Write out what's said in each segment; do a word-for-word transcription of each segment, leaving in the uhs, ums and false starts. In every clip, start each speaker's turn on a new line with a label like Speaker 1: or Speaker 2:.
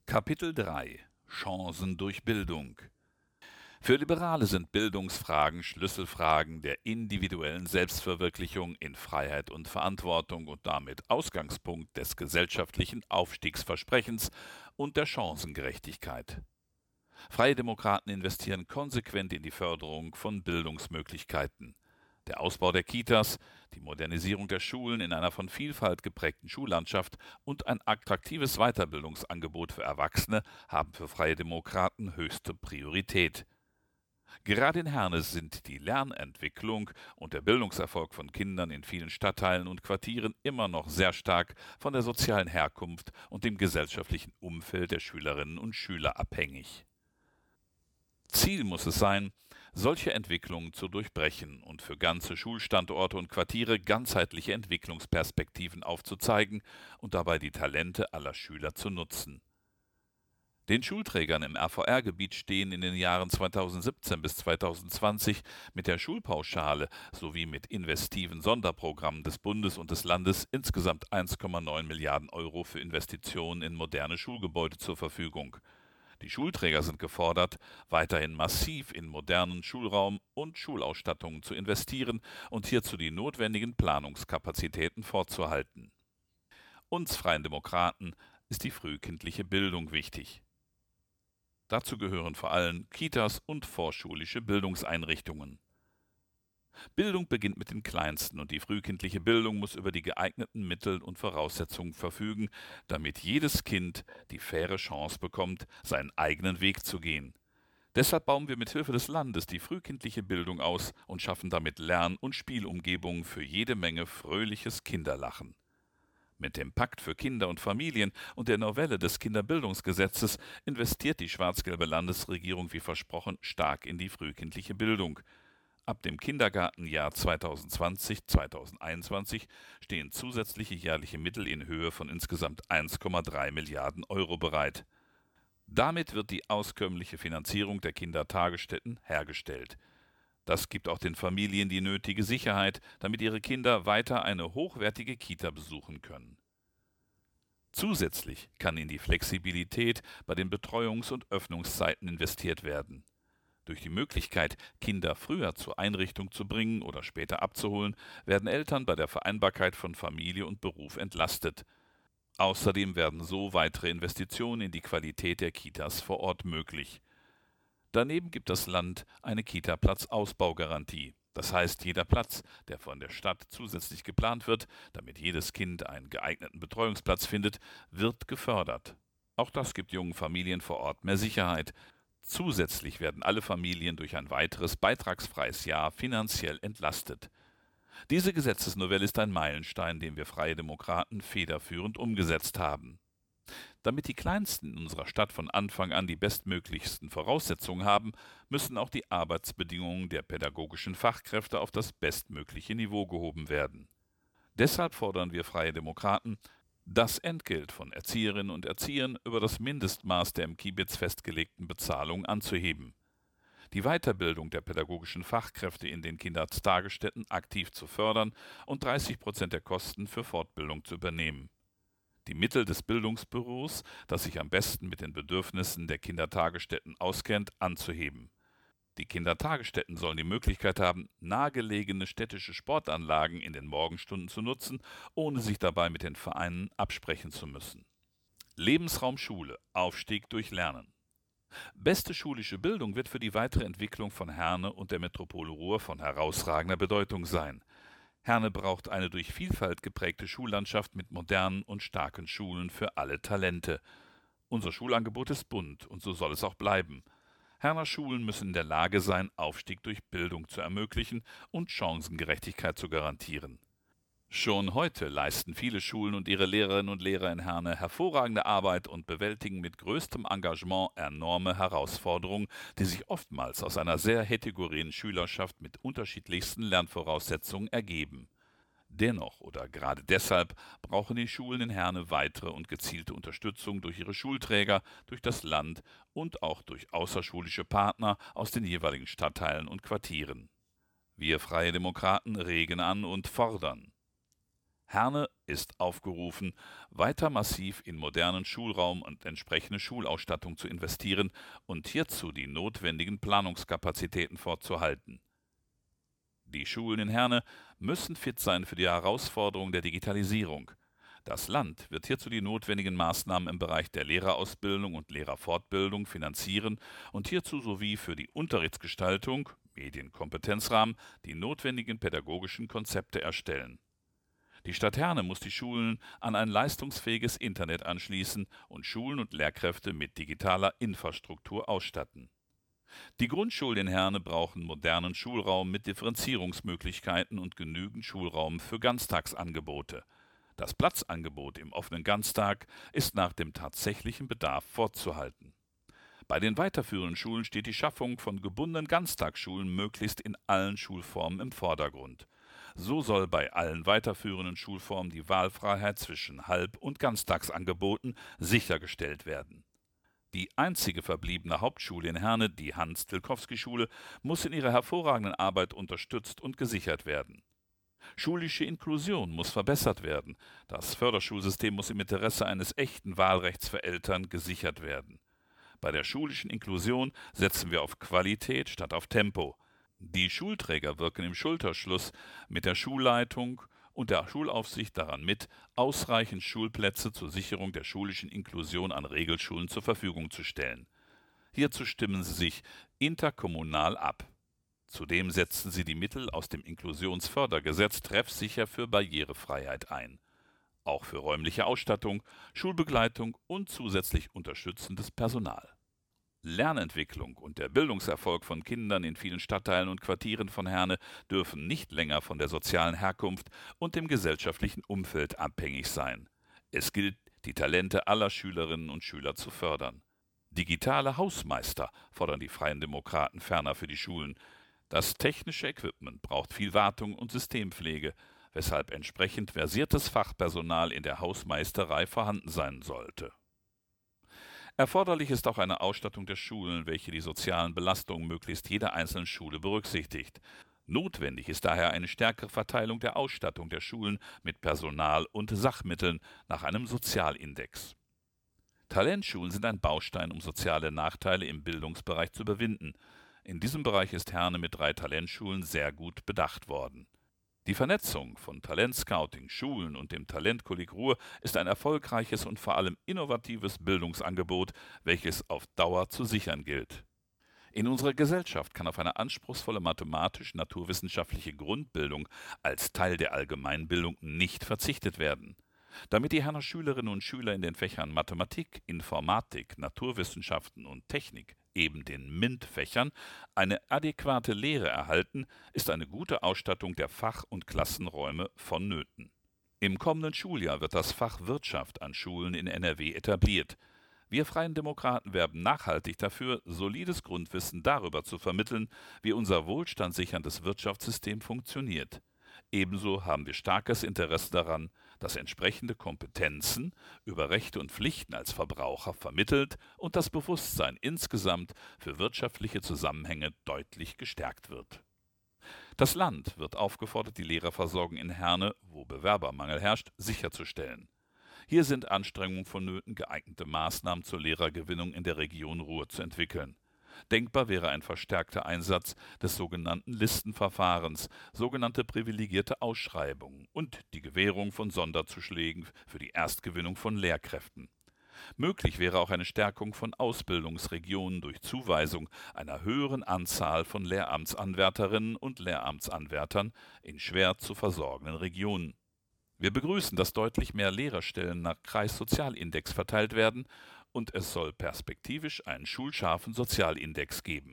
Speaker 1: Kapitel drei: Chancen durch Bildung. Für Liberale sind Bildungsfragen Schlüsselfragen der individuellen Selbstverwirklichung in Freiheit und Verantwortung und damit Ausgangspunkt des gesellschaftlichen Aufstiegsversprechens und der Chancengerechtigkeit. Freie Demokraten investieren konsequent in die Förderung von Bildungsmöglichkeiten. Der Ausbau der Kitas, die Modernisierung der Schulen in einer von Vielfalt geprägten Schullandschaft und ein attraktives Weiterbildungsangebot für Erwachsene haben für Freie Demokraten höchste Priorität. Gerade in Herne sind die Lernentwicklung und der Bildungserfolg von Kindern in vielen Stadtteilen und Quartieren immer noch sehr stark von der sozialen Herkunft und dem gesellschaftlichen Umfeld der Schülerinnen und Schüler abhängig. Ziel muss es sein, solche Entwicklungen zu durchbrechen und für ganze Schulstandorte und Quartiere ganzheitliche Entwicklungsperspektiven aufzuzeigen und dabei die Talente aller Schüler zu nutzen. Den Schulträgern im R V R-Gebiet stehen in den Jahren zweitausendsiebzehn bis zweitausendzwanzig mit der Schulpauschale sowie mit investiven Sonderprogrammen des Bundes und des Landes insgesamt eins Komma neun Milliarden Euro für Investitionen in moderne Schulgebäude zur Verfügung. Die Schulträger sind gefordert, weiterhin massiv in modernen Schulraum und Schulausstattungen zu investieren und hierzu die notwendigen Planungskapazitäten vorzuhalten. Uns Freien Demokraten ist die frühkindliche Bildung wichtig. Dazu gehören vor allem Kitas und vorschulische Bildungseinrichtungen. Bildung beginnt mit den Kleinsten und die frühkindliche Bildung muss über die geeigneten Mittel und Voraussetzungen verfügen, damit jedes Kind die faire Chance bekommt, seinen eigenen Weg zu gehen. Deshalb bauen wir mit Hilfe des Landes die frühkindliche Bildung aus und schaffen damit Lern- und Spielumgebungen für jede Menge fröhliches Kinderlachen. Mit dem Pakt für Kinder und Familien und der Novelle des Kinderbildungsgesetzes investiert die schwarz-gelbe Landesregierung wie versprochen stark in die frühkindliche Bildung. Ab dem Kindergartenjahr zweitausendzwanzig zweitausendeinundzwanzig stehen zusätzliche jährliche Mittel in Höhe von insgesamt eins Komma drei Milliarden Euro bereit. Damit wird die auskömmliche Finanzierung der Kindertagesstätten hergestellt. Das gibt auch den Familien die nötige Sicherheit, damit ihre Kinder weiter eine hochwertige Kita besuchen können. Zusätzlich kann in die Flexibilität bei den Betreuungs- und Öffnungszeiten investiert werden. Durch die Möglichkeit, Kinder früher zur Einrichtung zu bringen oder später abzuholen, werden Eltern bei der Vereinbarkeit von Familie und Beruf entlastet. Außerdem werden so weitere Investitionen in die Qualität der Kitas vor Ort möglich. Daneben gibt das Land eine Kita-Platz-Ausbaugarantie. Das heißt, jeder Platz, der von der Stadt zusätzlich geplant wird, damit jedes Kind einen geeigneten Betreuungsplatz findet, wird gefördert. Auch das gibt jungen Familien vor Ort mehr Sicherheit. Zusätzlich werden alle Familien durch ein weiteres beitragsfreies Jahr finanziell entlastet. Diese Gesetzesnovelle ist ein Meilenstein, den wir Freie Demokraten federführend umgesetzt haben. Damit die Kleinsten in unserer Stadt von Anfang an die bestmöglichsten Voraussetzungen haben, müssen auch die Arbeitsbedingungen der pädagogischen Fachkräfte auf das bestmögliche Niveau gehoben werden. Deshalb fordern wir Freie Demokraten, das Entgelt von Erzieherinnen und Erziehern über das Mindestmaß der im Kiebitz festgelegten Bezahlung anzuheben, die Weiterbildung der pädagogischen Fachkräfte in den Kindertagesstätten aktiv zu fördern und dreißig Prozent der Kosten für Fortbildung zu übernehmen, die Mittel des Bildungsbüros, das sich am besten mit den Bedürfnissen der Kindertagesstätten auskennt, anzuheben. Die Kindertagesstätten sollen die Möglichkeit haben, nahegelegene städtische Sportanlagen in den Morgenstunden zu nutzen, ohne sich dabei mit den Vereinen absprechen zu müssen. Lebensraum Schule, Aufstieg durch Lernen. Beste schulische Bildung wird für die weitere Entwicklung von Herne und der Metropole Ruhr von herausragender Bedeutung sein. Herne braucht eine durch Vielfalt geprägte Schullandschaft mit modernen und starken Schulen für alle Talente. Unser Schulangebot ist bunt und so soll es auch bleiben. Herner Schulen müssen in der Lage sein, Aufstieg durch Bildung zu ermöglichen und Chancengerechtigkeit zu garantieren. Schon heute leisten viele Schulen und ihre Lehrerinnen und Lehrer in Herne hervorragende Arbeit und bewältigen mit größtem Engagement enorme Herausforderungen, die sich oftmals aus einer sehr heterogenen Schülerschaft mit unterschiedlichsten Lernvoraussetzungen ergeben. Dennoch oder gerade deshalb brauchen die Schulen in Herne weitere und gezielte Unterstützung durch ihre Schulträger, durch das Land und auch durch außerschulische Partner aus den jeweiligen Stadtteilen und Quartieren. Wir Freie Demokraten regen an und fordern: Herne ist aufgerufen, weiter massiv in modernen Schulraum und entsprechende Schulausstattung zu investieren und hierzu die notwendigen Planungskapazitäten vorzuhalten. Die Schulen in Herne müssen fit sein für die Herausforderung der Digitalisierung. Das Land wird hierzu die notwendigen Maßnahmen im Bereich der Lehrerausbildung und Lehrerfortbildung finanzieren und hierzu sowie für die Unterrichtsgestaltung (Medienkompetenzrahmen) die notwendigen pädagogischen Konzepte erstellen. Die Stadt Herne muss die Schulen an ein leistungsfähiges Internet anschließen und Schulen und Lehrkräfte mit digitaler Infrastruktur ausstatten. Die Grundschulen in Herne brauchen modernen Schulraum mit Differenzierungsmöglichkeiten und genügend Schulraum für Ganztagsangebote. Das Platzangebot im offenen Ganztag ist nach dem tatsächlichen Bedarf fortzuhalten. Bei den weiterführenden Schulen steht die Schaffung von gebundenen Ganztagsschulen möglichst in allen Schulformen im Vordergrund. So soll bei allen weiterführenden Schulformen die Wahlfreiheit zwischen Halb- und Ganztagsangeboten sichergestellt werden. Die einzige verbliebene Hauptschule in Herne, die Hans-Tilkowski-Schule, muss in ihrer hervorragenden Arbeit unterstützt und gesichert werden. Schulische Inklusion muss verbessert werden. Das Förderschulsystem muss im Interesse eines echten Wahlrechts für Eltern gesichert werden. Bei der schulischen Inklusion setzen wir auf Qualität statt auf Tempo. Die Schulträger wirken im Schulterschluss mit der Schulleitung und der Schulaufsicht daran mit, ausreichend Schulplätze zur Sicherung der schulischen Inklusion an Regelschulen zur Verfügung zu stellen. Hierzu stimmen sie sich interkommunal ab. Zudem setzen sie die Mittel aus dem Inklusionsfördergesetz treffsicher für Barrierefreiheit ein. Auch für räumliche Ausstattung, Schulbegleitung und zusätzlich unterstützendes Personal. Lernentwicklung und der Bildungserfolg von Kindern in vielen Stadtteilen und Quartieren von Herne dürfen nicht länger von der sozialen Herkunft und dem gesellschaftlichen Umfeld abhängig sein. Es gilt, die Talente aller Schülerinnen und Schüler zu fördern. Digitale Hausmeister fordern die Freien Demokraten ferner für die Schulen. Das technische Equipment braucht viel Wartung und Systempflege, weshalb entsprechend versiertes Fachpersonal in der Hausmeisterei vorhanden sein sollte. Erforderlich ist auch eine Ausstattung der Schulen, welche die sozialen Belastungen möglichst jeder einzelnen Schule berücksichtigt. Notwendig ist daher eine stärkere Verteilung der Ausstattung der Schulen mit Personal und Sachmitteln nach einem Sozialindex. Talentschulen sind ein Baustein, um soziale Nachteile im Bildungsbereich zu überwinden. In diesem Bereich ist Herne mit drei Talentschulen sehr gut bedacht worden. Die Vernetzung von Talentscouting, Schulen und dem Talentkolleg Ruhr ist ein erfolgreiches und vor allem innovatives Bildungsangebot, welches auf Dauer zu sichern gilt. In unserer Gesellschaft kann auf eine anspruchsvolle mathematisch-naturwissenschaftliche Grundbildung als Teil der Allgemeinbildung nicht verzichtet werden. Damit die Herner Schülerinnen und Schüler in den Fächern Mathematik, Informatik, Naturwissenschaften und Technik, eben den MINT-Fächern, eine adäquate Lehre erhalten, ist eine gute Ausstattung der Fach- und Klassenräume vonnöten. Im kommenden Schuljahr wird das Fach Wirtschaft an Schulen in N R W etabliert. Wir Freien Demokraten werben nachhaltig dafür, solides Grundwissen darüber zu vermitteln, wie unser wohlstandssicherndes Wirtschaftssystem funktioniert. Ebenso haben wir starkes Interesse daran, dass entsprechende Kompetenzen über Rechte und Pflichten als Verbraucher vermittelt und das Bewusstsein insgesamt für wirtschaftliche Zusammenhänge deutlich gestärkt wird. Das Land wird aufgefordert, die Lehrerversorgung in Herne, wo Bewerbermangel herrscht, sicherzustellen. Hier sind Anstrengungen vonnöten, geeignete Maßnahmen zur Lehrergewinnung in der Region Ruhr zu entwickeln. Denkbar wäre ein verstärkter Einsatz des sogenannten Listenverfahrens, sogenannte privilegierte Ausschreibungen und die Gewährung von Sonderzuschlägen für die Erstgewinnung von Lehrkräften. Möglich wäre auch eine Stärkung von Ausbildungsregionen durch Zuweisung einer höheren Anzahl von Lehramtsanwärterinnen und Lehramtsanwärtern in schwer zu versorgenden Regionen. Wir begrüßen, dass deutlich mehr Lehrerstellen nach Kreissozialindex verteilt werden und es soll perspektivisch einen schulscharfen Sozialindex geben.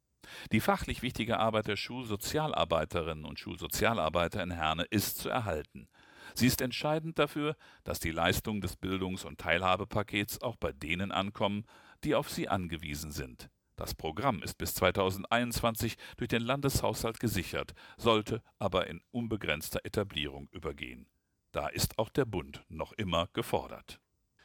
Speaker 1: Die fachlich wichtige Arbeit der Schulsozialarbeiterinnen und Schulsozialarbeiter in Herne ist zu erhalten. Sie ist entscheidend dafür, dass die Leistungen des Bildungs- und Teilhabepakets auch bei denen ankommen, die auf sie angewiesen sind. Das Programm ist bis zweitausendeinundzwanzig durch den Landeshaushalt gesichert, sollte aber in unbegrenzter Etablierung übergehen. Da ist auch der Bund noch immer gefordert.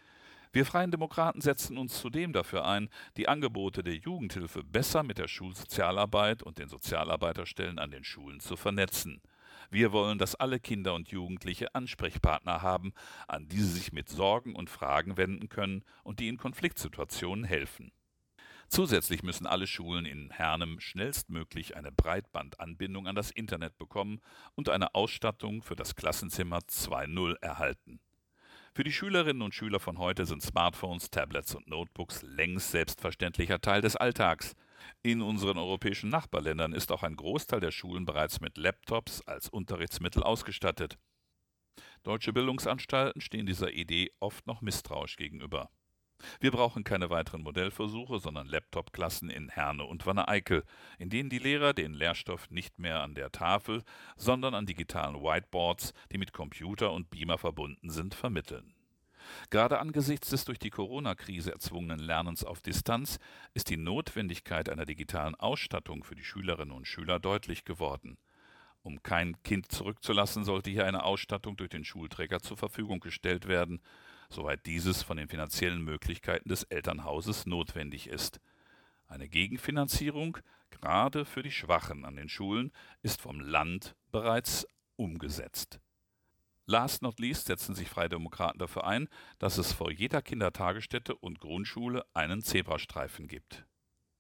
Speaker 1: Wir Freien Demokraten setzen uns zudem dafür ein, die Angebote der Jugendhilfe besser mit der Schulsozialarbeit und den Sozialarbeiterstellen an den Schulen zu vernetzen. Wir wollen, dass alle Kinder und Jugendliche Ansprechpartner haben, an die sie sich mit Sorgen und Fragen wenden können und die in Konfliktsituationen helfen. Zusätzlich müssen alle Schulen in Herne schnellstmöglich eine Breitbandanbindung an das Internet bekommen und eine Ausstattung für das Klassenzimmer zwei Punkt null erhalten. Für die Schülerinnen und Schüler von heute sind Smartphones, Tablets und Notebooks längst selbstverständlicher Teil des Alltags. In unseren europäischen Nachbarländern ist auch ein Großteil der Schulen bereits mit Laptops als Unterrichtsmittel ausgestattet. Deutsche Bildungsanstalten stehen dieser Idee oft noch misstrauisch gegenüber. Wir brauchen keine weiteren Modellversuche, sondern Laptop-Klassen in Herne und Wanne-Eickel, in denen die Lehrer den Lehrstoff nicht mehr an der Tafel, sondern an digitalen Whiteboards, die mit Computer und Beamer verbunden sind, vermitteln. Gerade angesichts des durch die Corona-Krise erzwungenen Lernens auf Distanz ist die Notwendigkeit einer digitalen Ausstattung für die Schülerinnen und Schüler deutlich geworden. Um kein Kind zurückzulassen, sollte hier eine Ausstattung durch den Schulträger zur Verfügung gestellt werden, soweit dieses von den finanziellen Möglichkeiten des Elternhauses notwendig ist. Eine Gegenfinanzierung, gerade für die Schwachen an den Schulen, ist vom Land bereits umgesetzt. Last not least setzen sich Freie Demokraten dafür ein, dass es vor jeder Kindertagesstätte und Grundschule einen Zebrastreifen gibt.